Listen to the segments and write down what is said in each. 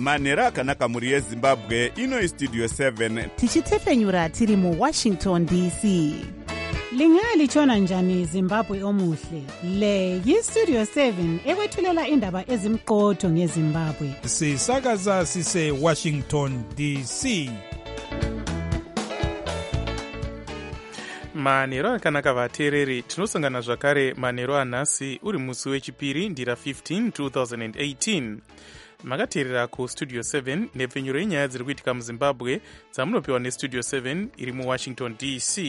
manhero akanaka mhuri yezimbabwe. Ino istudio 7 tichitefenyura tiri muwashington dc. Lingalitshona njani Zimbabwe omuhle? Le yistudio 7 ekwethulela indaba ezimqotho ngeZimbabwe. Sisakaza sise Washington DC. Manhero akanaka vateereri, tinosangana zvakare manhero anhasi uri musi wechipiri ndira 15 2018. Makateerera kustudio 7 nepfenyuro yenyaya dziri kuitika muzimbabwe dzamunopiwa nestudio 7 iri muwashington dc.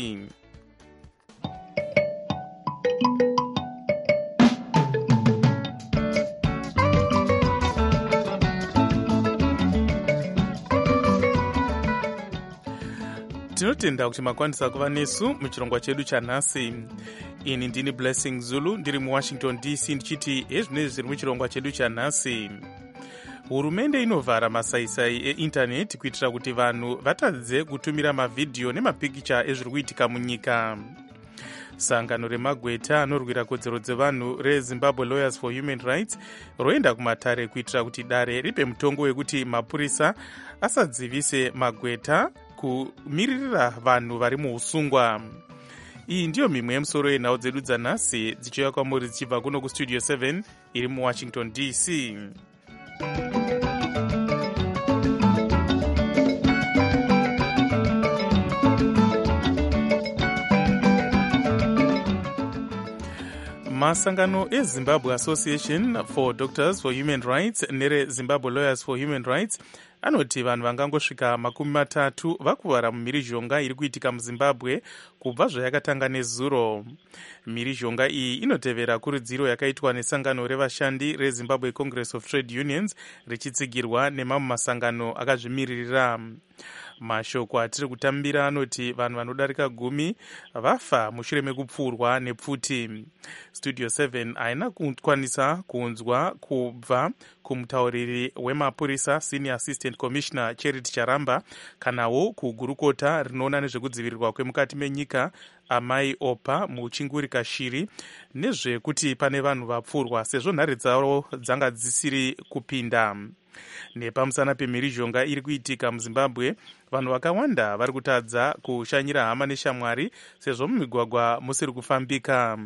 Tinotenda kuti makwanisa kuva nesu muchirongwa chedu chanhasi. Ini ndini Blessing Zulu ndiri muwashington dc ndichiti hezvinezvi zviri muchirongwa chedu chanhasi. Hurumende inovhara masaisai eindaneti kuitira kuti vanhu vatadze kutumira mavhidhiyo nemapikicha ezviri kuitika munyika. Sangano remagweta anorwira kodzero dzevanhu reZimbabwe Lawyers for Human Rights roenda kumatare kuitira kuti dare ripe mutongo wekuti mapurisa asadzivise magweta kumiririra vanhu vari muusungwa. Iyi ndiyo mimwe yemusoro yenhau dzedu dzanhasi dzichiuya kwamuri dzichibva kuno kustudio 7 iri muwashington dc. Masangano eZimbabwe Association for Doctors for Human Rights nereZimbabwe Lawyers for Human Rights anoti vanhu vangangosvika 30 vakuvara mumhirizhonga iri kuitika muzimbabwe kubva zvayakatanga nezuro. Mhirizhonga iyi inotevera kurudziro yakaitwa nesangano revashandi reZimbabwe Congress of Trade Unions richitsigirwa nemamwe masangano akazvimiririra. Mashoko atiri kutambira anoti vanhu vanodarika 10 vafa mushure mekupfurwa nepfuti. Studio 7 haina kukwanisa kunzwa kubva kumutauriri wemapurisa Senior Assistant Commissioner Charity Charamba kanawo kugurukota rinoona nezvekudzivirirwa kwemukati menyika Amai Opa muchingurika shiri nezvekuti pane vanhu vapfurwa sezvo nhare dzavo dzanga dzisiri kupinda. Nepamusana pemhirizhonga iri kuitika muzimbabwe, vanhu vakawanda vari kutadza kushanyira hama neshamwari sezvo mumigwagwa musiri kufambika.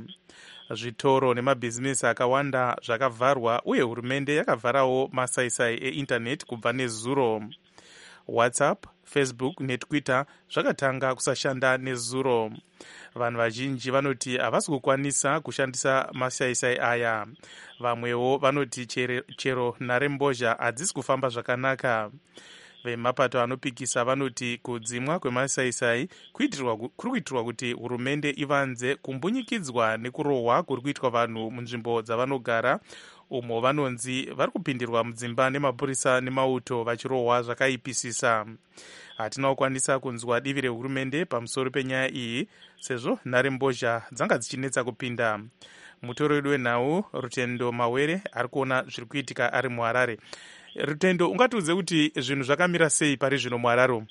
Zvitoro nemabhizinesi akawanda zvakavharwa uye hurumende yakavharawo masaisai eindaneti kubva nezuro. WhatsApp, Facebook neTwitter zvakatanga kusashanda nezuro. Vanhu vazhinji vanoti havasi kukwanisa kushandisa masaisai aya. Vamwewo vanoti chero nharembozha hadzisi kufamba zvakanaka. Vemapato anopikisa vanoti kudzimwa kwemasaisai kuri kuitirwa kuti hurumende ivanze kumbunyikidzwa nekurohwa kuri kuitwa vanhu munzvimbo dzavanogara, umo vanonzi vari kupindirwa mudzimba nemapurisa nemauto vachirohwa zvakaipisisa. Hatina kukwanisa kunzwa divi rehurumende pamusoro penyaya iyi sezvo nharembozha dzanga dzichinetsa kupinda. Mutoro wedu wenhau Rutendo Mawere ari kuona zviri kuitika ari muHarare. Rutendo, ungatiudze kuti zvinhu zvakamira sei pari zvino muHarare?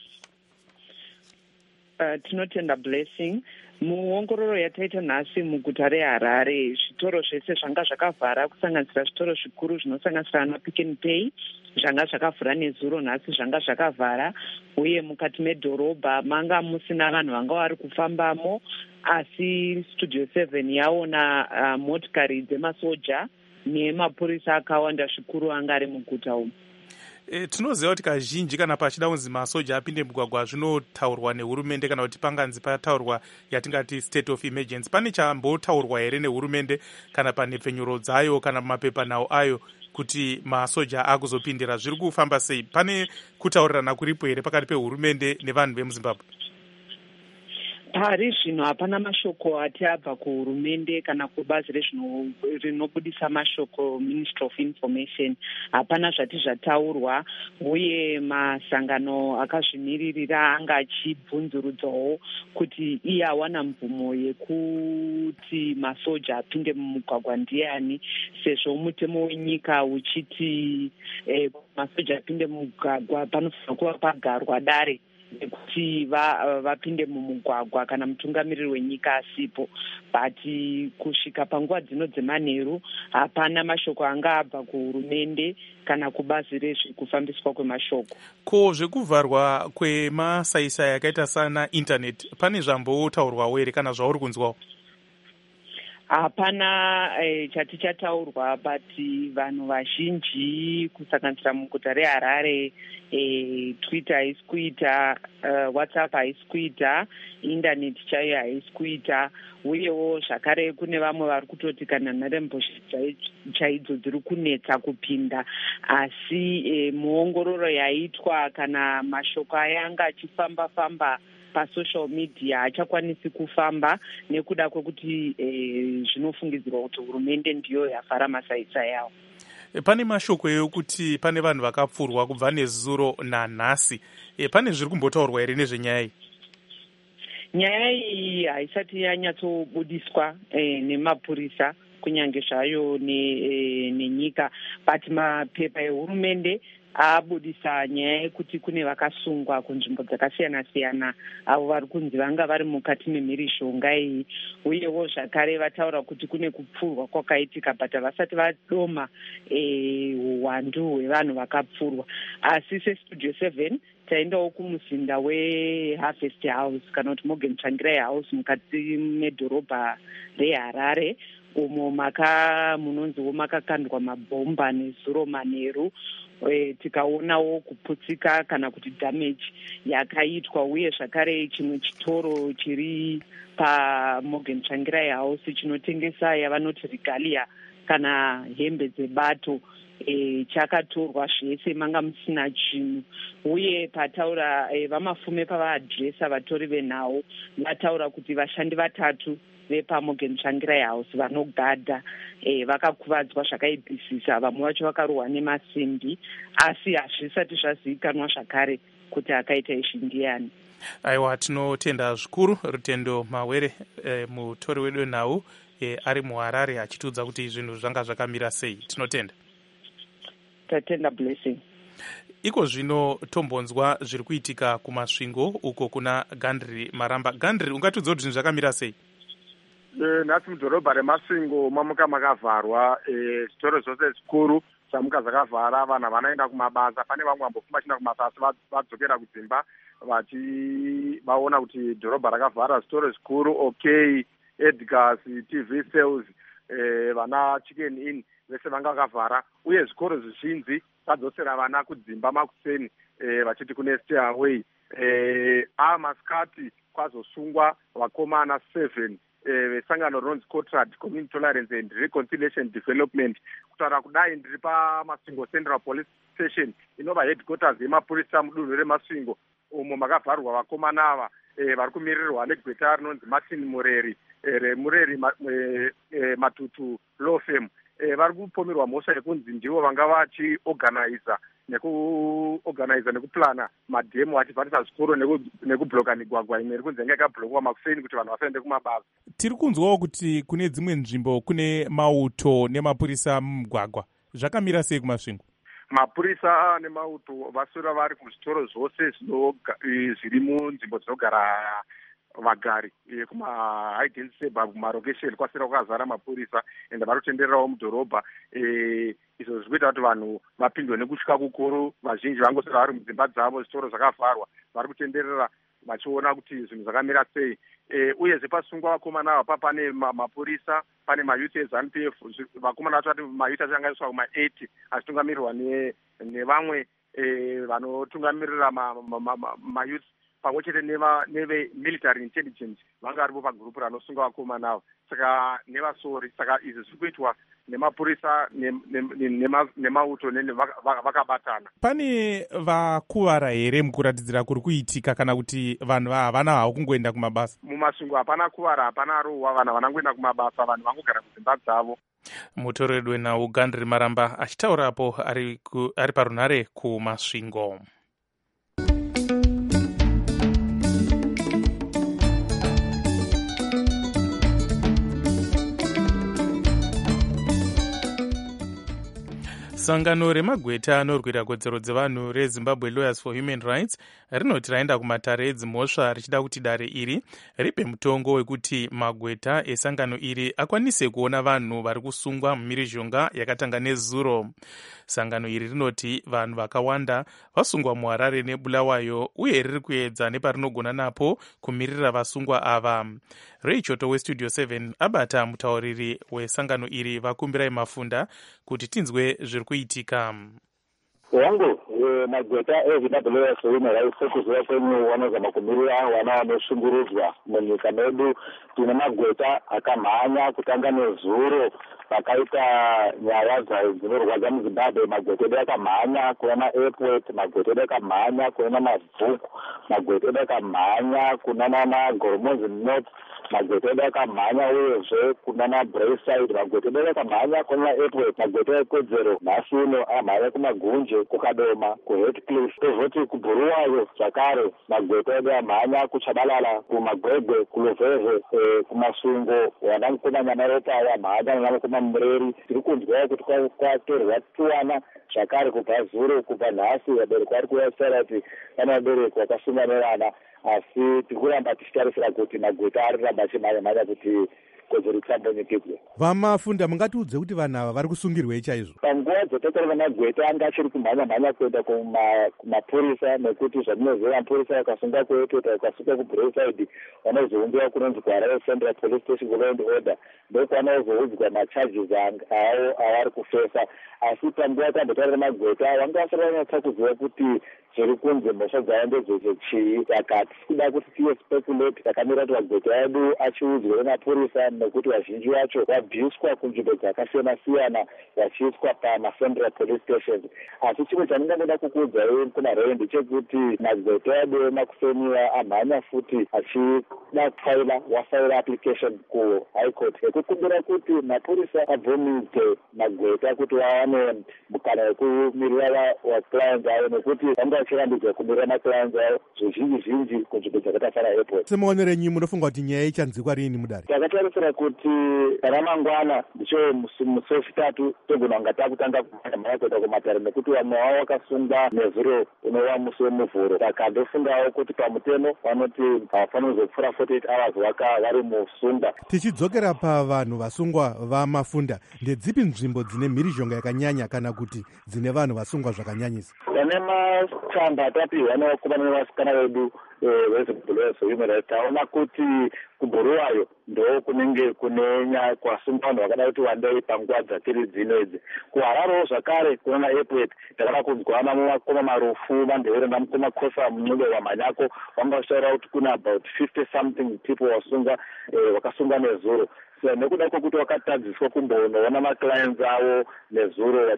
Tinotenda Blessing. Muongororo yataita nhasi muguta reHarare, zvitoro zvese zvanga zvakavhara kusanganisira zvitoro zvikuru zvinosanganisira ana Pick n Pay zvanga zvakavhura nezuro nhasi zvanga zvakavhara, uye mukati medhorobha manga musina vanhu vanga vari kufambamo, asi Studio 7 yaona motikari dzemasoja nemapurisa akawanda zvikuru anga ari muguta umu. Tinoziva kuti kazhinji kana pachida kunzi masoja apinde mugwagwa zvinotaurwa nehurumende kana kuti panganzi pataurwa yatingati state of emergency. Pane chambotaurwa here nehurumende kana panhepfenyuro dzayo kana mapepanhau ayo kuti masoja akuzopindira? Zviri kufamba sei? Pane kutaurirana kuripo here pakati pehurumende nevanhu vemuZimbabwe? Pari zvino hapana mashoko ati abva kuhurumende kana kubazi rinobudisa mashoko Ministry of Information. Hapana zvati zvataurwa, uye masangano akazvimiririra anga achibvunzurudzawo kuti iye awana mvumo yekuti masoja apinde mumugwagwa ndiani, sezvo mutemo wenyika uchiti masoja apinde mumugwagwa panofanira kuva pagarwa dare nekuti vapinde mumugwagwa kana mutungamiriri wenyika asipo. But kusvika panguva dzino dzemanheru hapana mashoko anga abva kuhurumende kana kubazi rezvekufambiswa kwemashoko. Ko zvekuvharwa kwemasaisai akaita sana intaneti pane zvambotaurwawo here kana zvauri kunzwawo? Hapana chatichataurwa, but vanhu vazhinji kusanganisira muguta reHarare, Twitter haisi kuita, WhatsApp haisi kuita, indaneti chaiyo haisi kuita, uyewo zvakare kune vamwe vari kutoti kana nharembozha chaidzo dziri kunetsa kupinda, asi muongororo yaitwa kana mashoko ayanga achifamba-famba pasocial media hachakwanisi kufamba nekuda kwekuti zvinofungidzirwa kuti hurumende ndiyo yavhara masaisai awo. Pane mashoko ekuti pane vanhu vakapfurwa kubva nezuro nanhasi. Pane zviri kumbotaurwa here nezvenyaya iyi? Nyaya iyi haisati yanyatsobudiswa nemapurisa kunyange zvayo nenyika, but mapepa ehurumende abudisa nyaya yekuti kune vakasungwa kunzvimbo dzakasiyana-siyana avo vari kunzi vanga vari mukati memhirizhonga iyi, uyewo zvakare vataura kuti kune kupfurwa kwakaitika but havasati vadoma uwandu hwevanhu vakapfurwa. Asi sestudio 7 taendawo kumuzinda weHarvest House kana kuti Morgan Tsvangirai House mukati medhorobha reHarare, umo munonziwo makakandwa mabhomba nezuro manheru. Tikaonawo kuputsika kana kuti damage yakaitwa, uye zvakare chimwe chitoro chiri paMorgan Tsvangirai House chinotengesa yavanoti regalia kana hembe dzebato chakatorwa zvese, manga musina chinhu. Uye pataura vamafume pavaadhiresa vatori venhau vataura kuti vashandi 3 vepaMorgan Tsvangirai House vanogadha vakakuvadzwa zvakaibvisisa, vamwe vacho vakarohwa nemasimbi, asi hazvisati zvazivikanwa zvakare kuti akaita izvi ndiani. Aiwa, tinotenda zvikuru Rutendo Mawere, mutori wedu wenhau ari muHarare, achitiudza kuti zvinhu zvanga zvakamira sei. Tinotenda. Tatenda Blessing. Iko zvino tombonzwa zviri kuitika kumasvingo uko kuna Gandri Maramba. Gandri, ungatiudza kuti zvinhu zvakamira sei? Nhasi mudhorobha remasvingo mamuka makavharwa, zvitoro zvose zvikuru zvamuka zvakavhara, vanhu havanaenda kumabasa. Pane vamwe vambofuma vachienda kumabasa asi vadzokera kudzimba vaona kuti dhorobha rakavhara. Zvitoro zvikuru OK, Edgars, TV Sales, vana Chicken Inn vese vanga vakavhara, uye zvikoro zvizhinji zvadzosera vana kudzimba makuseni vachiti kune stay away. Masikati kwazosungwa vakomana 7 vesangano rinonzi Contract Community Tolerance and Reconciliation Development. Kutaura kudai ndiri paMasvingo Central Police Station, inova headquarters yemapurisa mudunhu reMasvingo, umo makavharwa vakomana ava vari kumirirwa negweta rinonzi Martin Mureri Matutu Law Firm. Vari kupomerwa mhosva yekunzi ndivo vanga vachiorganiza nekuplana madhemo vachivharisa zvikoro nekubhloka migwagwa imwe iri kunzi yanga yakabhlokwa makuseni kuti vanhu vasaende kumabasa. Tiri kunzwawo kuti kune dzimwe nzvimbo kune mauto nemapurisa mumugwagwa. Zvakamira sei kumasvingo? Mapurisa nemauto vaswera vari kuzvitoro zvose zviri munzvimbo dzinogara vagari kuma-high density suburb kumarokesheni kwasera kwakazara mapurisa ende vari kutendererawo mudhorobha. Izvo zviri kuita kuti vanhu vapindwe nekutya kukuru. Vazhinji vangosera vari mudzimba dzavo, zvitoro zvakavharwa, vari kutenderera vachiona kuti zvinhu zvakamira sei. Uyezve pasungwa vakomana ava pane mapurisa, pane mayuth eZANU-PF. Vakomana vacho vati mayuth acho angaiswa kuma-8 achitungamirirwa nevamwe vanotungamirira mayuth pamwe chete neve-military intelligence vanga varipo pagurupu ranosunga vakomana ava. Saka nevasori, saka izvi zviri kuitwa nemapurisa nemauto vakabatana. Pane vakuvara here mukuratidzira kuri kuitika kana kuti vanhu havana havo kungoenda kumabasa? Mumasvingo hapana kuvara, hapana rohwa, vanhu vanangoenda kumabasa, vanhu vangogara kudzimba dzavo. Mutori wedu wenhau Gandri Maramba achitaurapo ari parunhare kumasvingo. Sangano remagweta anorwira kodzero dzevanhu reZimbabwe Lawyers for Human Rights rinoti raenda kumatare edzimhosva richida kuti dare iri ripe mutongo wekuti magweta esangano iri akwanise kuona vanhu vari kusungwa mumhirizhonga yakatanga nezuro. Sangano iri rinoti vanhu vakawanda vasungwa muHarare neBulawayo uye riri kuedza neparinogona napo kumirira vasungwa ava. Ray Choto weStudio 7 abata mutauriri wesangano iri Vakumbirai Mafunda kuti tinzwe zviri kuitika. Wangu magweta eZimbabwe Lawyers for Human Rights sekuziva kwenyu wanozama kumirira vana vanoshungurudzwa munyika medu. Tine magweta akamhanya kutanga nezuro pakaita nyaya dzinorwadza muZimbabwe. Magweta edu akamhanya kuna Airport, magweta edu akamhanya kuna mabhuku, magweta edu akamhanya kuna Goromozi North, magweta edu akamhanya uyezve kuna Braeside, magweta edu akamhanya kuna Airport, magweta ekodzero nhasi uno amhanya kumagunje, kukadoma, kuHeathcliff, kozoti kuBhuluwayo zvakare magweta edu amhanya kuChabalala, kumagwegwe, kuluvhevhe, kumasungo, wanamukoma Nyamaropa amhanya wanamukoma Mureri. Tiri kunzwawo kuti kwatorwa twana zvakare kubva zuro kubva nhasi vabereki vari kuyasira kuti pane vabereki vakasunga nevana, asi tiri kuramba tichitarisira kuti magweta ari ramba achimhanya kuti kodzero dzisambonyekedzwe. Vamafunda mungatiudze kuti vanhu ava vari kusungirwei chaizvo? Panguva dzototora magweta anga achiri kumhanya kuenda kumapurisa, nekuti zvandinoziva mapurisa vakasunga kuEtota vakasunga kuBraeside vanozoungiwa kunonzi kuHarare Central Police Station Law and Order, ndokwanozoudzwa macharges avo avari kufesa. Asi panguva tambotaura magweta vanga vasati vanyatsa kuziva kuti zviri kunze mhosva dzavo ndedzechii. Saka tisikuda kuti tiye speculate, takamira kuti magweta edu achiudzwa nemapurisa nekuti vazhinji vacho vabviswa kunzvimbo dzakasiyana-siyana vachiiswa pamacentral police stations. Asi chimwe chandingangoda kukuudzai kumaRay ndechekuti magweta edu emakufeniwa amhanya futi achida wafaila application kuHigh Court yekukumbira kuti mapurisa abvumidze magweta kuti vawane mukana wekumirira vaclients avo, nekuti vanga vachirambidzwa kumirira maclients avo zvizhinji kunzvimbo dzakaita sana Airport. Semaonero renyu munofunga kuti nyaya ichanzikwa rini mudare? Takatarisira kuti kana mangwana ndicho musi wechitatu togona kunga takutanga kumhanya kuenda kumatare, nekuti vamwe vavo vakasunga nezuro unova musi wemuvhuro. Saka ndofungawo kuti pamutemo vanoti havafaniri kuzopfuura 48 hours vari musungwa. Tichidzokera pavanhu vasungwa vaMafunda, ndedzipi nzvimbo dzine mhirizhonga yakanyanya kana kuti dzine vanhu vasungwa zvakanyanyisa? Pane matsamba atapiwa nevakomana nevasikana vedu veZimbabwe Lawyers for Human Rights, taona kuti kuBhuluwayo ndo kunenge kune kwasungwa vanhu vakada kuti wandei panguva dzatiri dzino idzi. kuHararewo zvakare kuna Airport takada kunzwana mumakoma Marufu, Mandevere namukoma Khosa Mncube wamhanyako vanga vachitaura kuti kuna about 50 something people vakasungwa nezuro. So nekuda kwokuti vakatadziswa kumbonoona maclients avo nezuro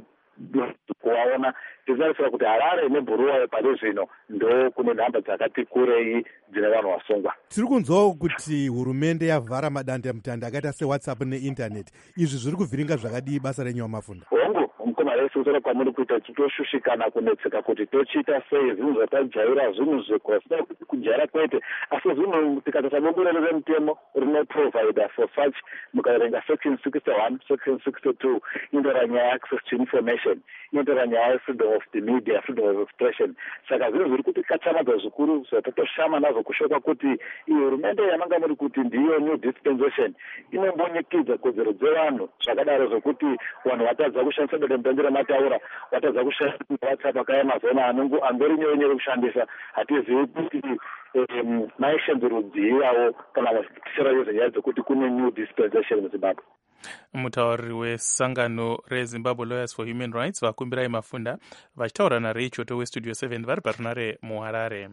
kuvaona, tizarisira kuti Harare neBhuluwayo pari zvino ndo kune nhamba dzakati kurei dzine vanhu vasungwa. Tiri kunzwawo kuti hurumende yavhara madandemutande akaita seWhatsApp neinternet. Izvi zviri kuvhiringa zvakadii basa renyu vaMafunda? Hongu mukoma rese utora kwamuri kuita titoshushikana kunetseka kuti tochiita sei zvinhu zvatajaira zvinhu zvekwasina kujaira kwete, asi zvinhu tikatasa bongorero remutemo rinoprovide for such. Mukaverenga section 61 section 62 inotora nyaya access to information, inotora nyaya freedom of the media, freedom of expression. Saka zvinhu zviri kuti katsanadza zvikuru zvatotoshama nazvo kushoka kuti hurumende yamanga muri kuti ndiyo new dispensation inombonyekidza kodzero dzevanhu zvakadaro zvokuti vanhu vatadza kushandisa dandemutande remataura, vatadza kushandisa WhatsApp akaemaZona angori nyewe kushandisa. Hatizivi kuti maishanzi rudziirawo kana vachitishira nyaya dzokuti kune new dispensation muZimbabwe. Mutauriri wesangano reZimbabwe Lawyers for Human Rights Vakumbirai Mafunda vachitaura naRay Choto weStudio 7 vari parunare muHarare.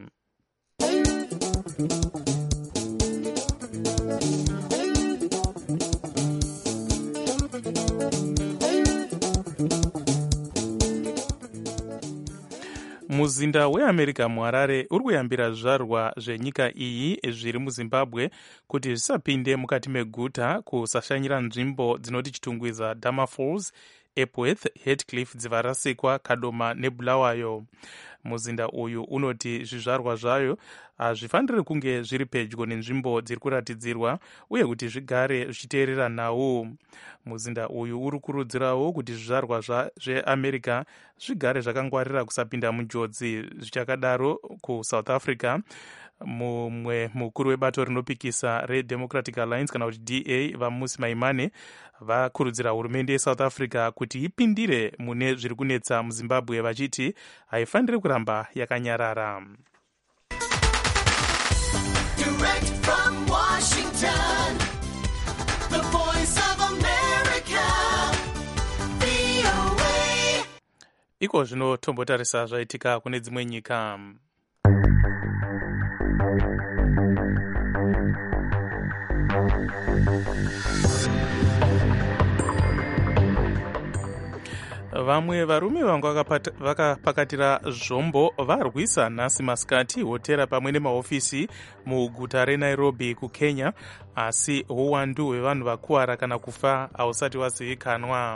Muzinda weAmerica muHarare uri kuyambira zvizvarwa zvenyika iyi zviri muZimbabwe kuti zvisapinde mukati meguta kusashanyira nzvimbo dzinoti chitungwiza Dama Falls, Epworth, Heathcliff dziva rasekwa, Kadoma neBulawayo. muzinda uyu unoti zvizvarwa zvayo hazvifaniri kunge zviri pedyo nenzvimbo dziri kuratidzirwa uye kuti zvigare zvichiteerera nhau. Muzinda uyu uri kurudzirawo kuti zvizvarwa zveamerica zvigare zvakangwarira kusapinda munjodzi. Zvichakadaro kuSouth Africa, mumwe mukuru webato rinopikisa reDemocratic Alliance kana kuti DA vaMmusi Maimane vakurudzira hurumende yeSouth Africa kuti ipindire mune zviri kunetsa muZimbabwe vachiti haifaniri kuramba yakanyarara. Direct from Washington, the voice of America, VOA. Iko zvino tombotarisa zvaitika kune dzimwe nyika. Vamwe varume vanga vakapakatira zvombo varwisa nhasi masikati hotera pamwe nemahofisi muguta reNairobi kuKenya, asi uwandu hwevanhu vakuwara kana kufa hausati wazivikanwa.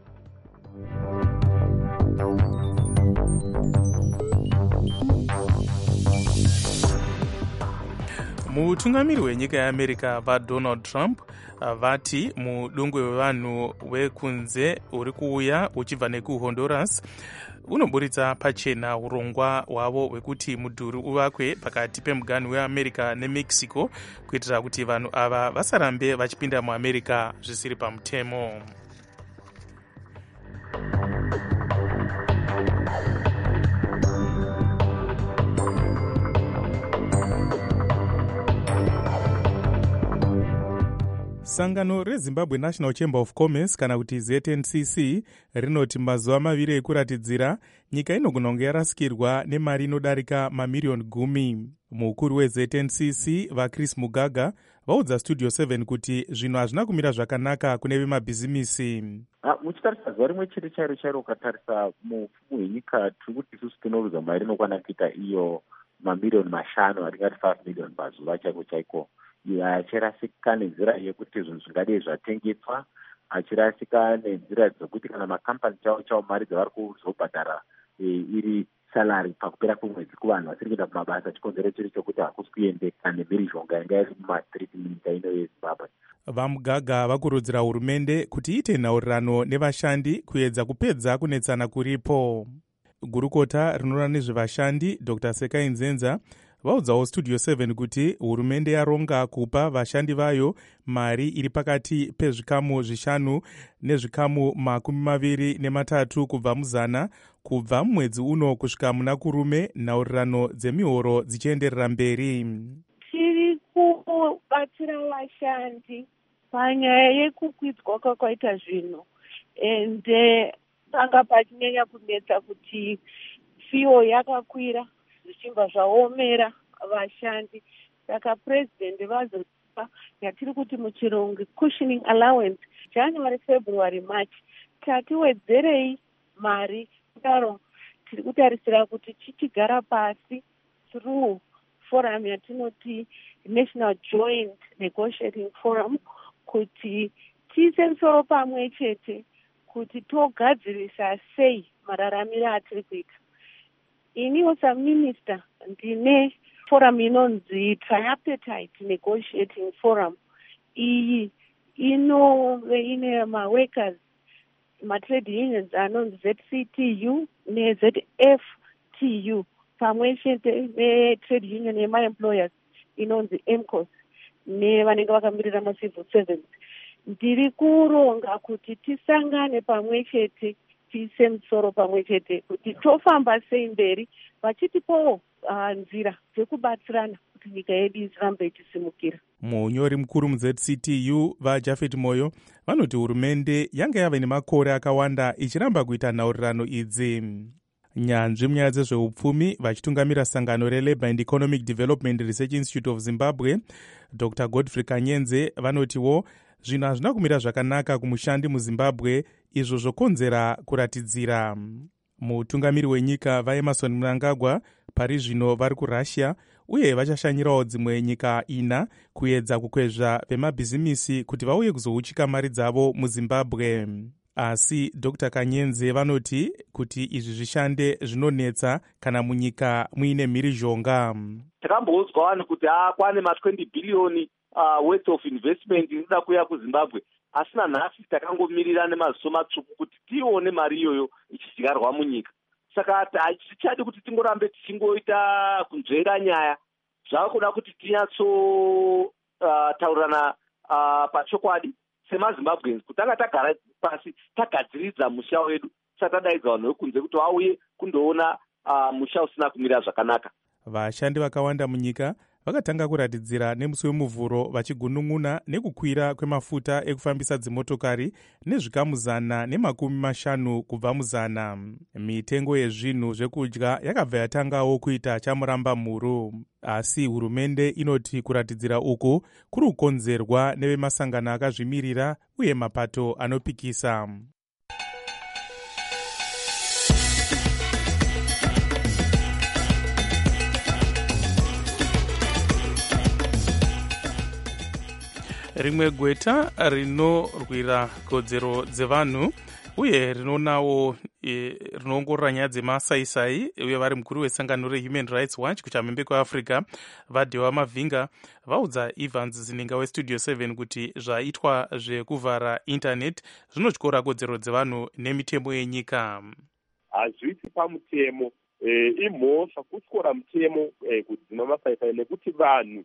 Mutungamiri wenyika yeAmerica vaDonald Trump vati mudungwe wevanhu wekunze uri kuuya uchibva nekuHonduras unoburitsa pachena urongwa hwavo hwekuti mudhuri uvakwe pakati pemuganhu weAmerica neMexico kuitira kuti vanhu ava vasarambe vachipinda muAmerica zvisiri pamutemo. Sangano reZimbabwe National Chamber of Commerce kana kuti ZNCC rinoti mazuva maviri ekuratidzira nyika inogona kunge yarasikirwa nemari inodarika mamiriyoni 10. Mukuru weZNCC vaChris Mugaga vaudza Studio 7 kuti zvinhu hazvina kumira zvakanaka kune vemabhizimisi. Muchitarisa zuva rimwe chete chairo ukatarisa mupfumi hwenyika tiri kuti isusu tinorudza mari inokwana kuita iyo mamiriyoni 5 atingati 5 million pazuva chaiko achirasika nenzira yekuti zvinhu zvingadei zvatengeswa, achirasika nenzira dzekuti kana makampani chavo mari dzavari kuzobhadhara iri salari pakupera kwemwedzi kuvanhu vasiri kuenda kumabasa, chikonzero chiri chokuti hakusi kuendeka nemhirizhonga yanga iri mumastriti munyika ino yeZimbabwe. VaMugaga vakurudzira hurumende kuti iite nhaurirano nevashandi kuedza kupedza kunetsana kuripo. Gurukota rinoona nezvevashandi Dr. Sekai Nzenza vaudzawo Studio 7 kuti hurumende yaronga kupa vashandi vayo mari iri pakati pezvikamu 5 nezvikamu 23 kubva muzana kubva mumwedzi uno kusvika muna kurume, nhaurirano dzemihoro dzichienderera mberi. Tiri kubatsira vashandi panyaya yekukwidzwa kwakaita zvinhu, ende panga pachinyanya kunetsa kuti fiyo yakakwira zvichibva zvaomera vashandi. Saka president vazopa yatiri kuti muchirungu cushioning allowance January, February, March, tatiwedzerei mari kudaro tiri kutarisira kuti chichigara pasi through forum yatinoti National Joint Negotiating Forum kuti tiise musoro pamwe chete kuti togadzirisa sei mararamiro atiri kuita. Iniwo saminister ndine forum inonzi Tripartite Negotiating Forum. Iyi inove ine maworkers, matrade unions anonzi ZCTU neZFTU pamwe chete netrade union yemaemployers inonzi MCOS nevanenge vakamirira macivil servants. Ndiri kuronga kuti tisangane pamwe chete tiise musoro pamwe chete kuti tofamba sei mberi vachitipowo nzira dzekubatsirana kuti nyika yedu izirambe ichisimukira. Munyori mukuru muZCTU vaJafet Moyo vanoti hurumende yanga yava nemakore akawanda ichiramba kuita nhaurirano idzi. Nyanzvi munyaya dzezveupfumi vachitungamira sangano reLabour and Economic Development Research Institute of Zimbabwe Dr. Godfrey Kanyenze vanotiwo zvinhu hazvina kumira zvakanaka kumushandi muZimbabwe, izvo zvokonzera kuratidzira. Mutungamiri wenyika vaEmerson Mnangagwa pari zvino vari kuRussia uye vachashanyirawo dzimwe nyika 4 kuedza kukwezva vemabhizimisi kuti vauye kuzouchika mari dzavo muZimbabwe. asi Dr Kanyenze vanoti kuti izvi zvishande zvinonetsa kana munyika muine mhirizhonga. Takamboudzwa vanhu kuti kwane ma20 billion worth of investment inoda kuuya kuZimbabwe, asina nhasi takangomirira nemaziso matsvuku kuti tione mari iyoyo ichidyarwa munyika. Saka hatichadi kuti tingorambe tichingoita kunzvera nyaya, zvava kuda kuti tinyatso-taurirana pachokwadi semaZimbabweans, kutanga tagara pasi tagadziridza musha wedu, tisatadaidza vanhu vekunze kuti vauye kundoona musha usina kumira zvakanaka. Vashandi vakawanda munyika vakatanga kuratidzira nemusi wemuvhuro vachigunun'una nekukwira kwemafuta ekufambisa dzimotokari nezvikamu 150 kubva muzana. Mitengo yezvinhu zvekudya yakabva yatangawo kuita chamuramba mhuru, asi hurumende inoti kuratidzira uku kuri kukonzerwa nevemasangano akazvimirira uye mapato anopikisa. Rimwe gweta rinorwira kodzero dzevanhu uye rinoonawo rinoongorora nyaya dzemasaisai uye vari mukuru wesangano reHuman Rights Watch kuchamhembe kweAfrica Vadhiwa Mavhinga vaudza Evans Zininga weStudio 7 kuti zvaitwa zvekuvhara intaneti zvinotyora kodzero dzevanhu nemitemo yenyika. Hazvisi pamutemo, imhosva kutyora mutemo kudzima masaisai nekuti vanhu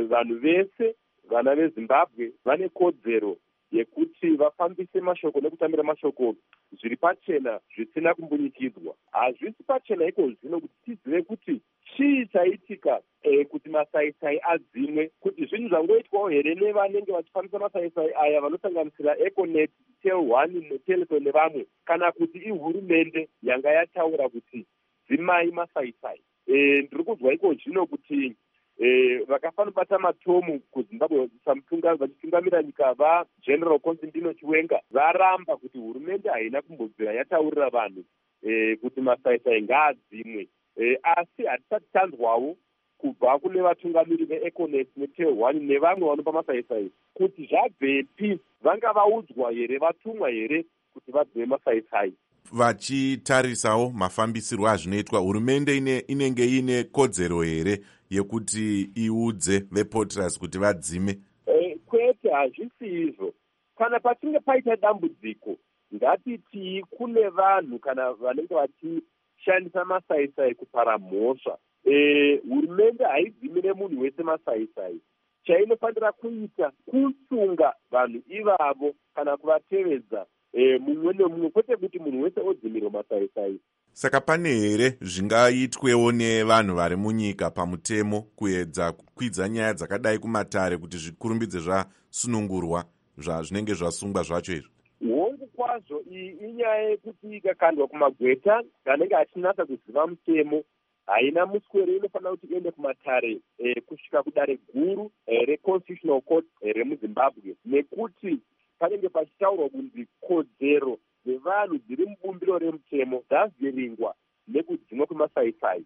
vese vana veZimbabwe vane kodzero yekuti vafambise mashoko nekutambira mashoko zviri pachena zvisina kumbunyikidzwa. Hazvisi pachena iko zvino kuti tizive kuti chii chaitika kuti masaisai adzimwe, kuti zvinhu zvangoitwawo here nevanenge vachifambisa masaisai aya vanosanganisira Econet, Tel1 neTelco nevamwe, kana kuti ihurumende yanga yataura kuti dzimai masaisai. Ndiri kunzwa iko zvino kuti vakafanira kubata matomu kuZimbabwe vachitungamira nyika vaGeneral Constantino Chiwenga varamba kuti hurumende haina kumbobvira yataurira vanhu kuti masaisai ngaadzimwe, asi hatisati tanzwawo kubva kune vatungamiri veEconet neTel1 nevamwe vanopa masaisai kuti zvabvepi, vanga vaudzwa here, vatumwa here kuti vadzime masaisai. Vachitarisawo mafambisirwo azvinoitwa, hurumende inenge ine kodzero here yekuti iudze vePorters kuti vadzime? Kwete, hazvisi izvo. Kana pachinge paita dambudziko, ngatiti kune vanhu kana vanenge vachishandisa masaisai kupara mhosva, hurumende haidzimire munhu wese masaisai. Chainofanira kuita kusunga vanhu ivavo kana kuvatevedza mumwe nemumwe, kwete kuti munhu wese odzimirwa masaisai. Saka pane here zvingaitwewo nevanhu vari munyika pamutemo kuedza kukwidza nyaya dzakadai kumatare kuti zvikurumbidze zvasunungurwa zvinenge zvasungwa zvacho izvo? Hongu kwazvo, iyi inyaya yekuti ikakandwa kumagweta anenge achinatsa kuziva mutemo, haina muswero inofanira kuti iende kumatare kusvika kudare guru reConstitutional Court remuZimbabwe, nekuti panenge pachitaurwa kunzi kodzero dzevanhu dziri mubumbiro remutemo dzavhiringwa nekudzimwa kwemasaisai.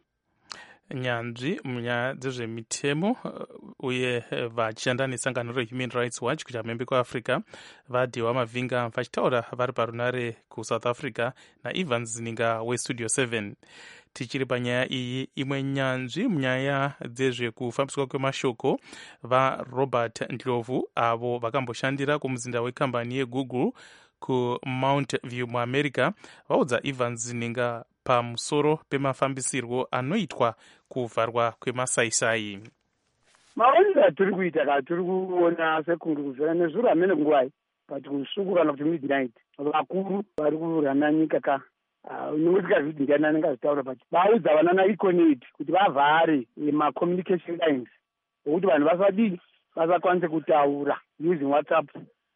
Nyanzvi munyaya dzezvemitemo uye vachishanda nesangano reHuman Rights Watch kuchamhembe kweAfrica Vadhiwa Mavhinga vachitaura vari parunare kuSouth Africa naEvans Zininga weStudio 7. Tichiri panyaya iyi, imwe nyanzvi munyaya dzezvekufambiswa kwemashoko vaRobert Ndlovu avo vakamboshandira kumuzinda wekambani yeGoogle kuMount View muAmerica vaudza Evans Zininga pamusoro pemafambisirwo anoitwa kuvharwa kwemasaisai. Maonero atiri kuita tiri kuona sekunge kuzvera nezuro hamene nguwai but kusuku kana kuti midnight vakuru vari kurana nyika nokuti ndiyani anenge achitaura but vaudza vana naEconet kuti vavhare macommunication lines okuti vanhu vasakwanise kutaura using WhatsApp.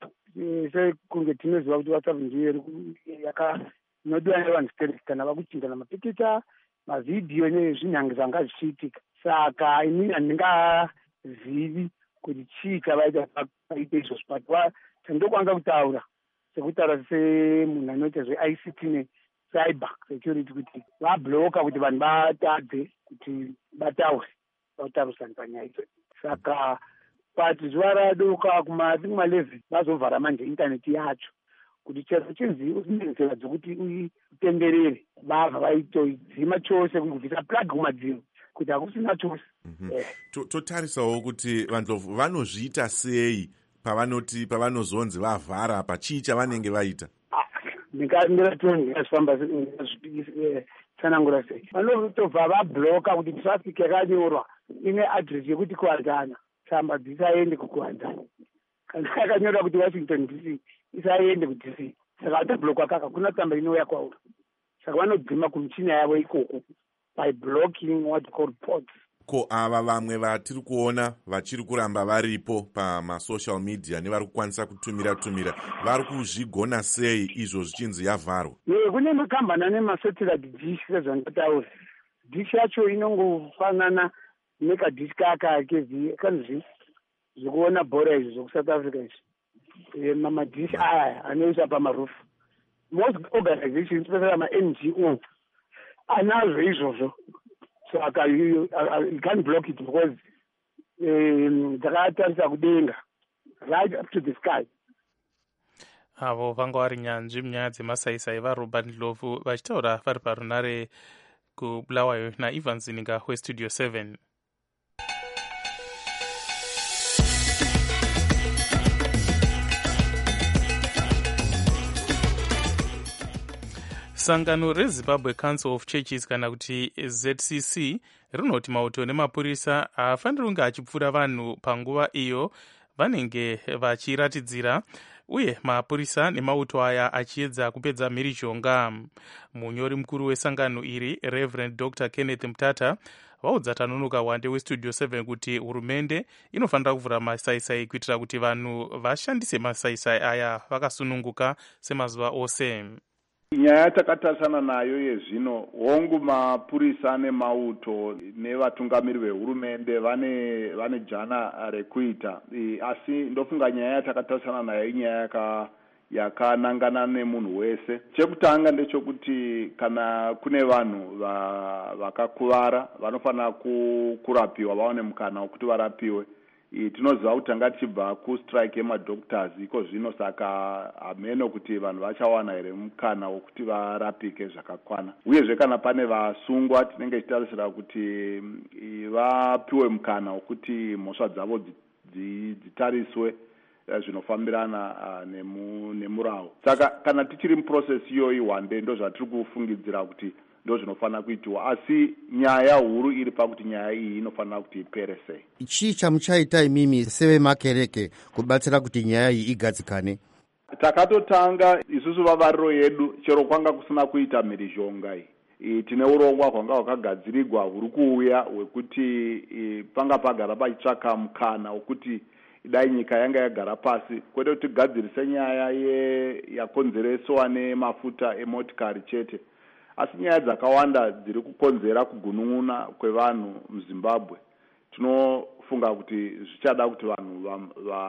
Sekunge tinoziva kuti WhatsApp ndiyo inodiwa nevanhu sterisi kana vakuchindana mapikicha, mavhidhiyo nezvinyange zvanga zvichiitika. Saka inini handingazivi kuti chii chavaita izvozvo, but chandinokwanisa kutaura sekutaura semunhu anoita zveICT necyber security kuti vabloka kuti vanhu batadze kuti bataure vautarisani panyaya idzo. Saka but zuva radoka kuma11 vazovhara manje intaneti yacho kuti chero chinzi usinenzera dzokuti utenderere vabva vaitodzima chose kubvisa plug kumadziro kuti hakusina chose. Totarisawo kuti vandlovu vanozviita sei pavanozonzi vavhara pachii chavanenge vaita? ndingazvifamba tsanangura sei. Vanotobva vabloka kuti traffic yakanyorwa ine address yekuti kuwadzana, tsamba dzisaende kukuwadzana. Kana yakanyorwa kuti Washington DC isaende kuDC, saka vatoblokwa kaka kuna tsamba inouya kwauri. Saka vanodzima kumichina yavo ikoko by blocking what called ports. Ko ava vamwe vatiri kuona vachiri kuramba varipo pamasocial media nevari kukwanisa kutumira vari kuzvigona sei izvo zvichinzi yavharwa? Kune makambani ane masatellite dish sezvandataura. Dish yacho inongofanana nekadish kaka kanzi zvekuona bhora izvi zvokuSouth Africa izvi. Mamadish aya anoiswa pamarufu. Most organizations, especially ma-NGO, anazvo izvozvo. So you can't block it because dzakatarisa kudenga right up to the sky. Avo vanga vari nyanzvi munyaya dzemasaisai vaRobert Ndlovu vachitaura vari parunare kubulawayo naIvan Zininga weStudio 7. Sangano reZimbabwe Council of Churches kana kuti ZCC rinoti mauto nemapurisa haafaniri kunge achipfuura vanhu panguva iyo vanenge vachiratidzira, uye mapurisa nemauto aya achiedza kupedza mhirizhonga. Munyori mukuru wesangano iri Reverend Dr. Kenneth Mutata vaudza Tanonoka Wande weStudio 7 kuti hurumende inofanira kuvhura masaisai kuitira kuti vanhu vashandise masaisai aya vakasununguka semazuva ose. Nyaya takatarisana nayo yezvino, hongu mapurisa nemauto nevatungamiri vehurumende vane jana rekuita, asi ndofunga nyaya yatakatarisana nayo inyaya yakanangana nemunhu wese. Chekutanga ndechekuti kana kune vanhu vakakuvara vanofanira kurapiwa, vaone mukana wekuti varapiwe. Tinoziva kuti tanga tichibva kustrike yemadoctors iko zvino, saka hameno kuti vanhu vachawana here mukana wokuti varapike zvakakwana. Uyezve kana pane vasungwa tinenge tichitarisira kuti vapiwe mukana wokuti mhosva dzavo dzitariswe zvinofambirana nemurawo. Saka kana tichiri muprocess iyoyi Wande ndo zvatiri kufungidzira kuti ndo zvinofanira kuitiwa, asi nyaya huru iri pakuti nyaya iyi inofanira kuti ipere sei. Chii chamuchaita imimi sevemakereke kubatsira kuti nyaya iyi igadzikane? Takatotanga isusu vavariro yedu, chero kwanga kusina kuita mhirizhonga iyi. Tine urongwa hwanga hwakagadzirigwa huri kuuya hwekuti panga pagara pachitsvaka mukana wokuti dai nyika yanga yagara pasi, kwete kuti gadzirise nyaya yakonzereswa nemafuta emotikari chete, asi nyaya dzakawanda dziri kukonzera kugunun'una kwevanhu muZimbabwe. Tinofunga kuti zvichada kuti vanhu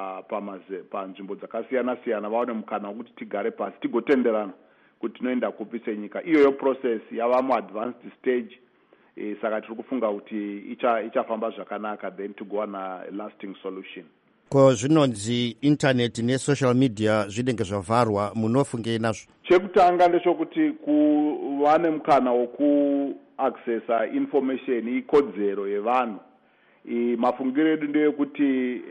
panzvimbo dzakasiyana siyana vaone mukana wokuti tigare pasi tigotenderana kuti tinoenda kupi senyika. Iyoyo process yava muadvanced stage, saka tiri kufunga kuti ichafamba zvakanaka, then tigowana lasting solution. Ko zvinonzi internet nesocial media zvinenge zvavharwa, munofungei nazvo? Chekutanga ndechekuti kuva nemukana wokuaccessa information ikodzero yevanhu. Mafungiro edu ndeyekuti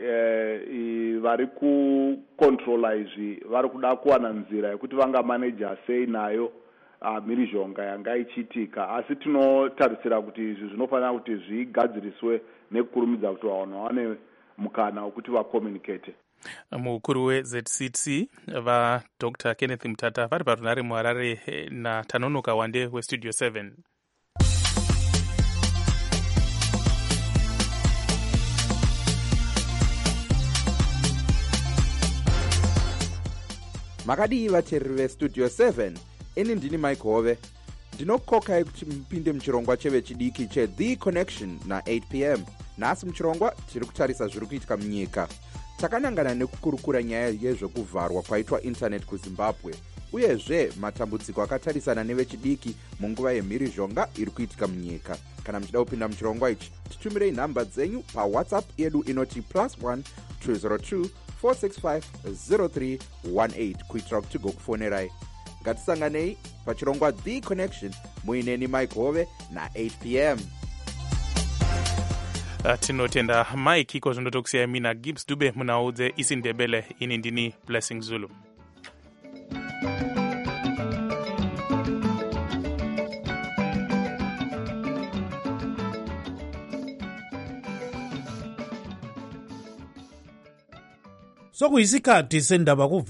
vari kucontrola izvi vari kuda kuwana nzira yekuti vangamanaja sei nayo mhirizhonga yanga ichiitika, asi tinotarisira kuti izvi zvinofanira kuti zvigadziriswe nekukurumidza kuti vanhu vawane mukana wokuti vakomunicate. Mukuru weZCC vaDr. Kenneth Mutata vari parunare muHarare naTanonoka Wande weStudio 7. Makadii vateereri veStudio 7, ini ndini Mike Hove. Ndinokokai kuti mupinde muchirongwa chevechidiki cheThe Connection na8 p.m. Nhasi muchirongwa tiri kutarisa zviri kuitika munyika. Takanangana nekukurukura nyaya yezvekuvharwa kwaitwa internet kuZimbabwe, uyezve matambudziko akatarisana nevechidiki munguva yemhirizhonga iri kuitika munyika. Kana muchida kupinda muchirongwa ichi, titumirei nhamba dzenyu paWhatsApp yedu inoti +1 202 465 kuitira kuti tigokufonerai. Ngatisanganei pachirongwa The Connection muineni Mike Hove na8 p.m. Tinotenda Mike iko zvindotokusiyai mina Gibbs Dube munaudze isindebele. Ini ndini Blessing Zulu. Sokuyisikhathi sendaba